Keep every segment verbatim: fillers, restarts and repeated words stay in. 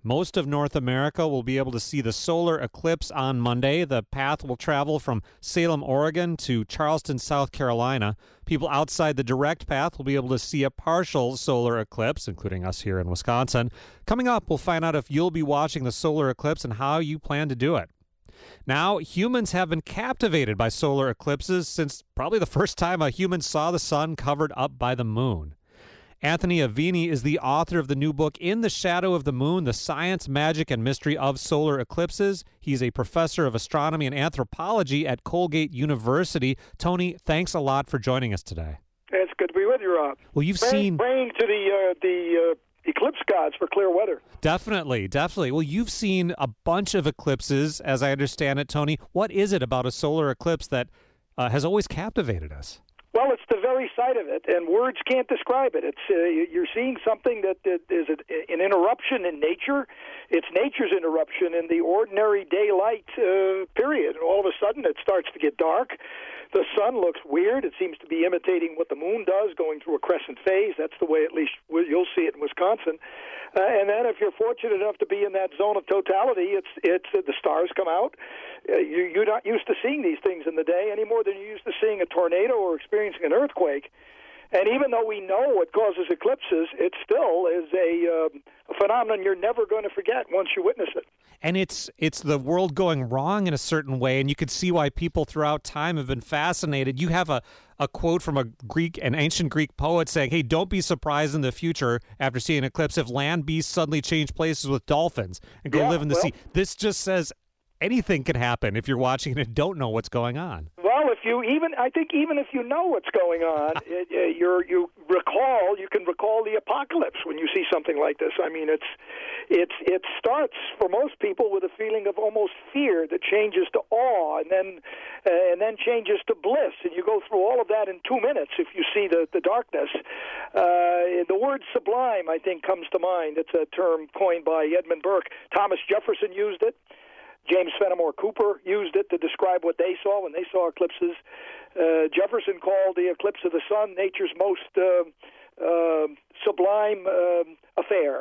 Most of North America will be able to see the solar eclipse on Monday. The path will travel from Salem, Oregon to Charleston, South Carolina. People outside the direct path will be able to see a partial solar eclipse, including us here in Wisconsin. Coming up, we'll find out if you'll be watching the solar eclipse and how you plan to do it. Now, humans have been captivated by solar eclipses since probably the first time a human saw the sun covered up by the moon. Anthony Avini is the author of the new book, In the Shadow of the Moon, The Science, Magic, and Mystery of Solar Eclipses. He's a professor of astronomy and anthropology at Colgate University. Tony, thanks a lot for joining us today. It's good to be with you, Rob. Well, you've praying, seen... Praying to the, uh, the uh, eclipse gods for clear weather. Definitely, definitely. Well, you've seen a bunch of eclipses, as I understand it, Tony. What is it about a solar eclipse that uh, has always captivated us? Well, it's the very sight of it, and words can't describe it. It's uh, you're seeing something that, that is an interruption in nature. It's nature's interruption in the ordinary daylight uh, period. And all of a sudden, it starts to get dark. The sun looks weird. It seems to be imitating what the moon does, going through a crescent phase. That's the way, at least, you'll see it in Wisconsin. Uh, and then, if you're fortunate enough to be in that zone of totality, it's it's uh, the stars come out. Uh, you, you're not used to seeing these things in the day any more than you're used to seeing a tornado or experiencing an earthquake. And even though we know what causes eclipses, it still is a, um, a phenomenon you're never going to forget once you witness it. And it's it's the world going wrong in a certain way, and you can see why people throughout time have been fascinated. You have a, a quote from a Greek, an ancient Greek poet saying, hey, don't be surprised in the future after seeing an eclipse if land beasts suddenly change places with dolphins and go yeah, live in the well, sea. This just says anything can happen if you're watching and don't know what's going on. Well, if you even, I think even if you know what's going on, it, uh, you're, you recall, you can recall the apocalypse when you see something like this. I mean, it's, it's, it starts for most people with a feeling of almost fear that changes to awe, and then, uh, and then changes to bliss, and you go through all of that in two minutes if you see the the darkness. Uh, the word sublime, I think, comes to mind. It's a term coined by Edmund Burke. Thomas Jefferson used it. James Fenimore Cooper used it to describe what they saw when they saw eclipses. Uh, Jefferson called the eclipse of the sun nature's most uh, uh, sublime uh, affair.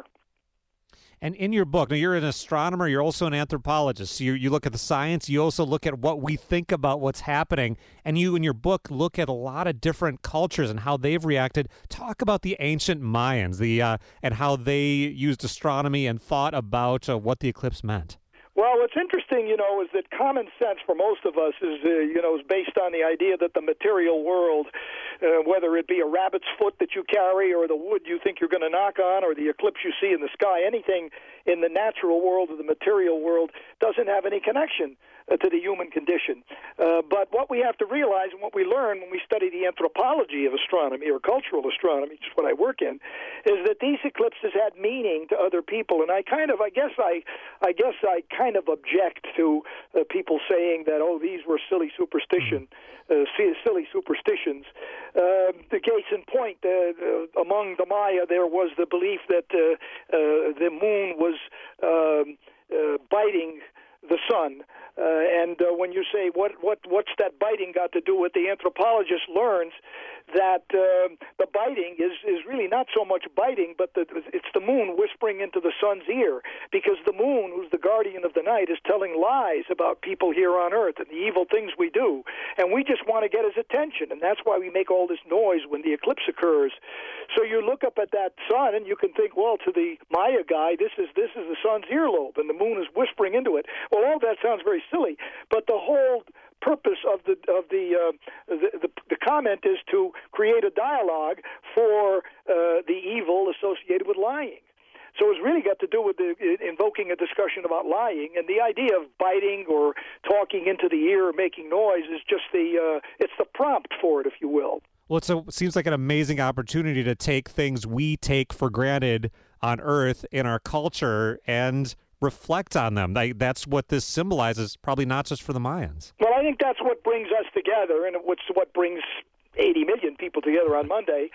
And in your book, now you're an astronomer, you're also an anthropologist. So you, you look at the science, you also look at what we think about what's happening. And you, in your book, look at a lot of different cultures and how they've reacted. Talk about the ancient Mayans the uh, and how they used astronomy and thought about uh, what the eclipse meant. Well, what's interesting, you know, is that common sense for most of us is, uh, you know, is based on the idea that the material world, uh, whether it be a rabbit's foot that you carry or the wood you think you're going to knock on or the eclipse you see in the sky, anything in the natural world or the material world doesn't have any connection uh, to the human condition. Uh, but what we have to realize and what we learn when we study the anthropology of astronomy or cultural astronomy, which is what I work in, is that these eclipses had meaning to other people. And I kind of, I guess I, I guess I kind of object to uh, people saying that, oh, these were silly superstition, uh, silly superstitions. Uh, the case in point, uh, uh, among the Maya, there was the belief that uh, uh, the moon was um, uh, biting the sun. Uh, and uh, when you say, what, what, what's that biting got to do with, the anthropologist learns that uh, the biting is, is really not so much biting, but the, it's the moon whispering into the sun's ear, because the moon, who's the guardian of the night, is telling lies about people here on Earth and the evil things we do. And we just want to get his attention, and that's why we make all this noise when the eclipse occurs. So you look up at that sun, and you can think, well, to the Maya guy, this is this is the sun's earlobe, and the moon is whispering into it. Well, all that sounds very silly, but the whole purpose of the of the, uh, the, the the comment is to create a dialogue for uh, the evil associated with lying. So it's really got to do with the, invoking a discussion about lying, and the idea of biting or talking into the ear or making noise is just the uh, it's the prompt for it, if you will. Well, it's a, it seems like an amazing opportunity to take things we take for granted on Earth in our culture and reflect on them. Like, that's what this symbolizes, probably not just for the Mayans. Well, I think that's what brings us together, and it's what brings eighty million people together on Monday.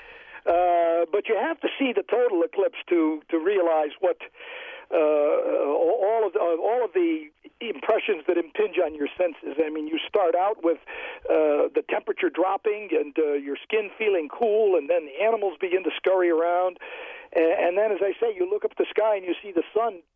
Uh, but you have to see the total eclipse to to realize what uh, all of the, all of the impressions that impinge on your senses. I mean, you start out with uh, the temperature dropping and uh, your skin feeling cool, and then the animals begin to scurry around, and, and then, as I say, you look up at the sky and you see the sun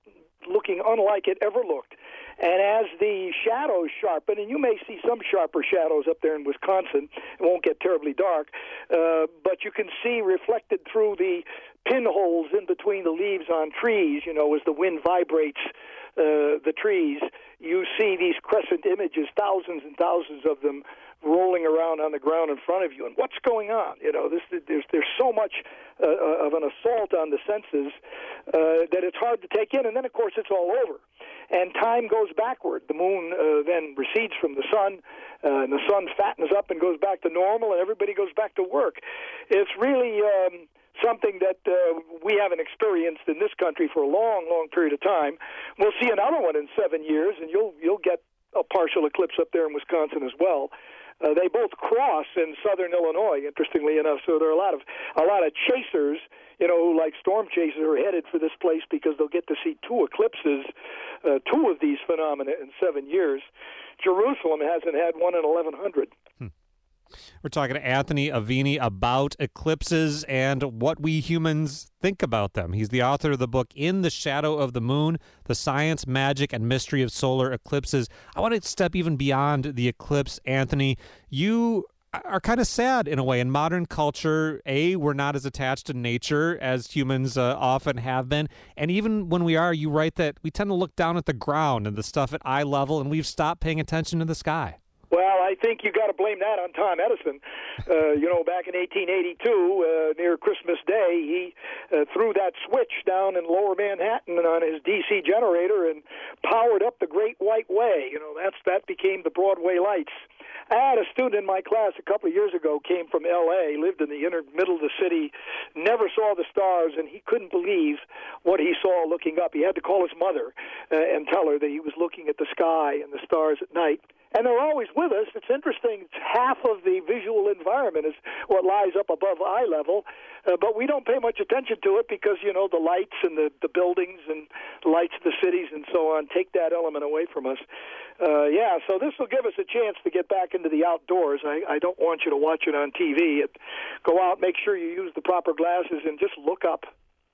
looking unlike it ever looked. And as the shadows sharpen, and you may see some sharper shadows up there in Wisconsin, it won't get terribly dark, uh, but you can see reflected through the pinholes in between the leaves on trees, you know, as the wind vibrates uh, the trees, you see these crescent images, thousands and thousands of them, rolling around on the ground in front of you. And what's going on? You know, this, there's there's so much uh, of an assault on the senses uh, that it's hard to take in. And then, of course, it's all over. And time goes backward. The moon uh, then recedes from the sun, uh, and the sun fattens up and goes back to normal, and everybody goes back to work. It's really um, something that uh, we haven't experienced in this country for a long, long period of time. We'll see another one in seven years, and you'll you'll get a partial eclipse up there in Wisconsin as well. Uh, they both cross in southern Illinois, interestingly enough. So there are a lot of a lot of chasers, you know, like storm chasers, are headed for this place because they'll get to see two eclipses, uh, two of these phenomena in seven years. Jerusalem hasn't had one in eleven hundred. Hmm. We're talking to Anthony Avini about eclipses and what we humans think about them. He's the author of the book In the Shadow of the Moon, The Science, Magic, and Mystery of Solar Eclipses. I want to step even beyond the eclipse, Anthony. You are kind of sad in a way. In modern culture, A, we're not as attached to nature as humans uh, often have been. And even when we are, you write that we tend to look down at the ground and the stuff at eye level, and we've stopped paying attention to the sky. Well, I think you got to blame that on Tom Edison. Uh, you know, back in eighteen eighty-two, uh, near Christmas Day, he uh, threw that switch down in Lower Manhattan on his D C generator and powered up the Great White Way. You know, that's that became the Broadway lights. I had a student in my class a couple of years ago, came from L A, lived in the inner middle of the city, never saw the stars, and he couldn't believe what he saw looking up. He had to call his mother uh, and tell her that he was looking at the sky and the stars at night. And they're always with us. It's interesting. It's half of the visual environment is what lies up above eye level, uh, but we don't pay much attention to it because, you know, the lights and the, the buildings and the lights of the cities and so on take that element away from us. Uh, yeah, so this will give us a chance to get back into the outdoors. I, I don't want you to watch it on T V. It, go out, make sure you use the proper glasses, and just look up.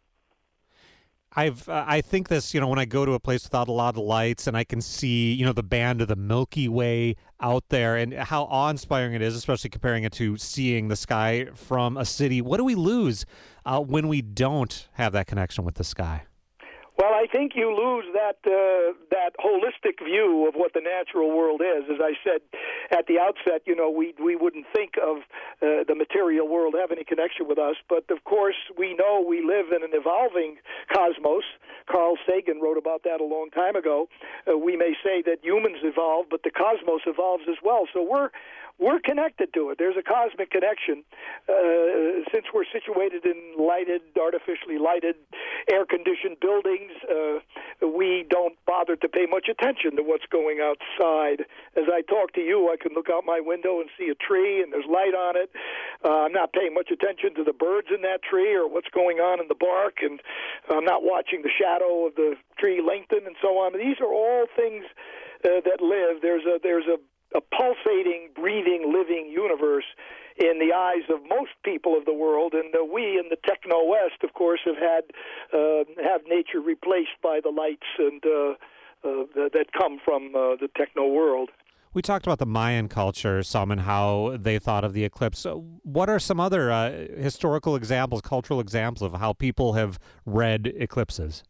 I've uh, I think this, you know, when I go to a place without a lot of lights and I can see, you know, the band of the Milky Way out there and how awe-inspiring it is, especially comparing it to seeing the sky from a city. What do we lose uh, when we don't have that connection with the sky? Well, I think you lose that uh, that holistic view of what the natural world is. As I said at the outset, you know, we we wouldn't think of uh, the material world have any connection with us, but of course we know we live in an evolving cosmos. Carl Sagan wrote about that a long time ago. Uh, we may say that humans evolve, but the cosmos evolves as well. So we're We're connected to it. There's a cosmic connection. Uh, since we're situated in lighted, artificially lighted, air-conditioned buildings, uh, we don't bother to pay much attention to what's going outside. As I talk to you, I can look out my window and see a tree, and there's light on it. Uh, I'm not paying much attention to the birds in that tree or what's going on in the bark, and I'm not watching the shadow of the tree lengthen and so on. These are all things uh, that live. There's a there's a a pulsating, breathing, living universe in the eyes of most people of the world, and uh, we in the techno-West, of course, have had uh, have nature replaced by the lights and uh, uh, that come from uh, the techno world. We talked about the Mayan culture some and how they thought of the eclipse. What are some other uh, historical examples, cultural examples of how people have read eclipses?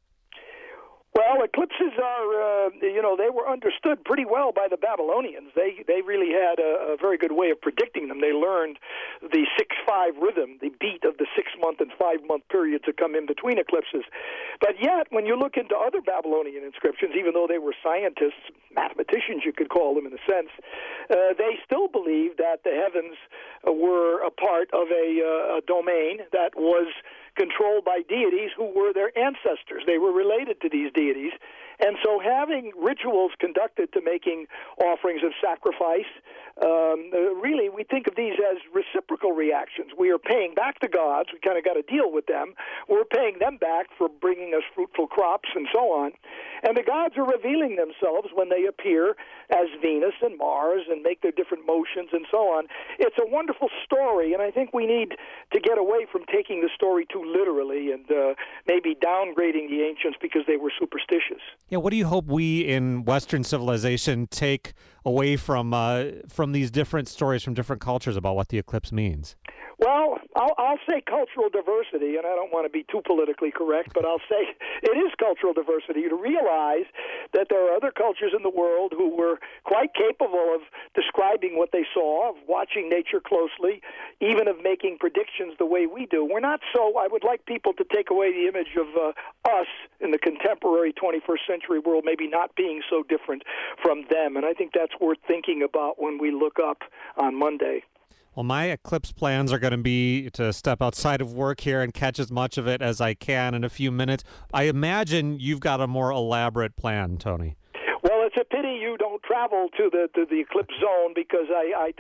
Well, eclipses are, uh, you know, they were understood pretty well by the Babylonians. They they really had a, a very good way of predicting them. They learned the six five rhythm, the beat of the six-month and five-month periods that come in between eclipses. But yet, when you look into other Babylonian inscriptions, even though they were scientists, mathematicians you could call them in a sense, uh, they still believed that the heavens uh, were a part of a, uh, a domain that was controlled by deities who were their ancestors. They were related to these deities. And so having rituals conducted to making offerings of sacrifice, um, uh, really we think of these as reciprocal reactions. We are paying back the gods. We kind of got to deal with them. We're paying them back for bringing us fruitful crops and so on. And the gods are revealing themselves when they appear as Venus and Mars and make their different motions and so on. It's a wonderful story, and I think we need to get away from taking the story too literally and uh, maybe downgrading the ancients because they were superstitious. Yeah, what do you hope we in Western civilization take away from uh, from these different stories from different cultures about what the eclipse means? Well, I'll, I'll say cultural diversity, and I don't want to be too politically correct, but I'll say it is cultural diversity to realize that there are other cultures in the world who were quite capable of describing what they saw, of watching nature closely, even of making predictions the way we do. We're not so, I would like people to take away the image of uh, us in the contemporary twenty-first century world maybe not being so different from them, and I think that's worth thinking about when we look up on Monday. Well, my eclipse plans are going to be to step outside of work here and catch as much of it as I can in a few minutes. I imagine you've got a more elaborate plan, Tony. Well, it's a pity you don't travel to the to the eclipse zone because I,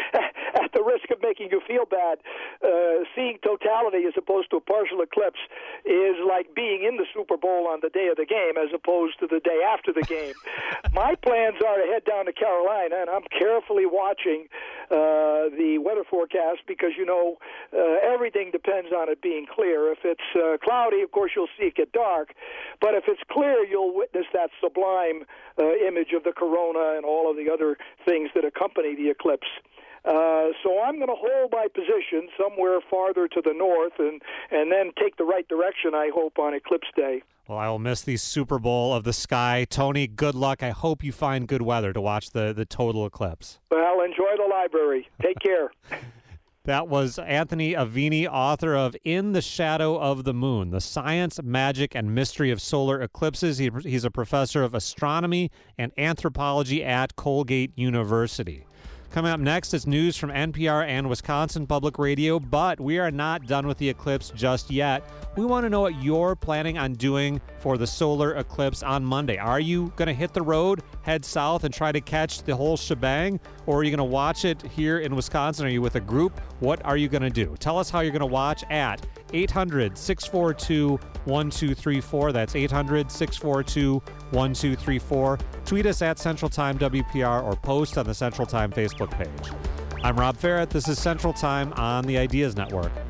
I at the risk of making you feel bad, uh, seeing totality as opposed to a partial eclipse is like being in the Super Bowl on the day of the game as opposed to the day after the game. My plans are to head down to Carolina, and I'm carefully watching uh, the weather forecast because, you know, uh, everything depends on it being clear. If it's uh, cloudy, of course, you'll see it get dark. But if it's clear, you'll witness that sublime uh, image of the corona and all of the other things that accompany the eclipse. Uh, so I'm going to hold my position somewhere farther to the north and, and then take the right direction, I hope, on Eclipse Day. Well, I will miss the Super Bowl of the sky. Tony, good luck. I hope you find good weather to watch the, the total eclipse. Well, enjoy the library. Take care. That was Anthony Avini, author of In the Shadow of the Moon, The Science, Magic, and Mystery of Solar Eclipses. He, he's a professor of astronomy and anthropology at Colgate University. Coming up next is news from N P R and Wisconsin Public Radio, but we are not done with the eclipse just yet. We want to know what you're planning on doing for the solar eclipse on Monday. Are you going to hit the road, head south, and try to catch the whole shebang? Or are you going to watch it here in Wisconsin? Are you with a group? What are you going to do? Tell us how you're going to watch at eight hundred, six four two, one two three four. That's eight hundred, six four two, one two three four. Tweet us at Central Time W P R or post on the Central Time Facebook page. I'm Rob Ferrett. This is Central Time on the Ideas Network.